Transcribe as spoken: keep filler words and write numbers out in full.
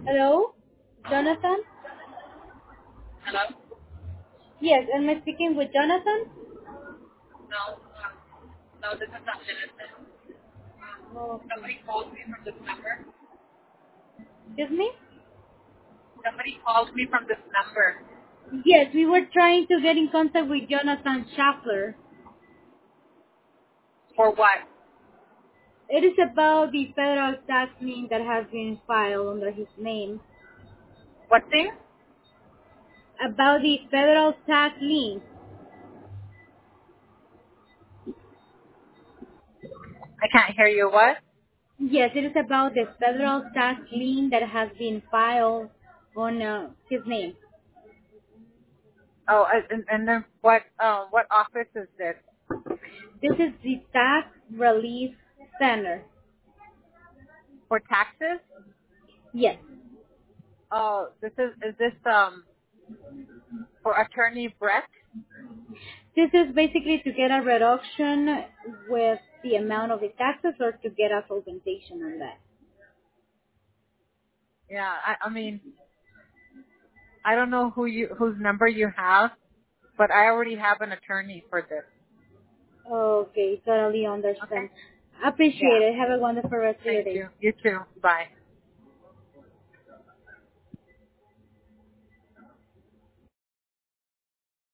Hello, Jonathan? Hello? Yes, am I speaking with Jonathan? No, um, no, this is not Genesis. Okay. Somebody called me from this number. Excuse me? Somebody called me from this number. Yes, we were trying to get in contact with Jonathan Schaffler. For what? It is about the federal tax lien that has been filed under his name. What thing? About the federal tax lien. I can't hear you. What? Yes, it is about the federal tax lien that has been filed on uh, his name. Oh, uh, and, and then what? Uh, what office is this? This is the Tax Relief Center. For taxes? Yes. Oh, this is is this um for attorney Brett? This is basically to get a reduction with the amount of the taxes or to get a solventation on that. Yeah, I, I mean, I don't know who you whose number you have, but I already have an attorney for this. Okay, totally Okay? understand. Appreciate Yeah. it. Have a wonderful rest of your Thank day. you. You too. Bye.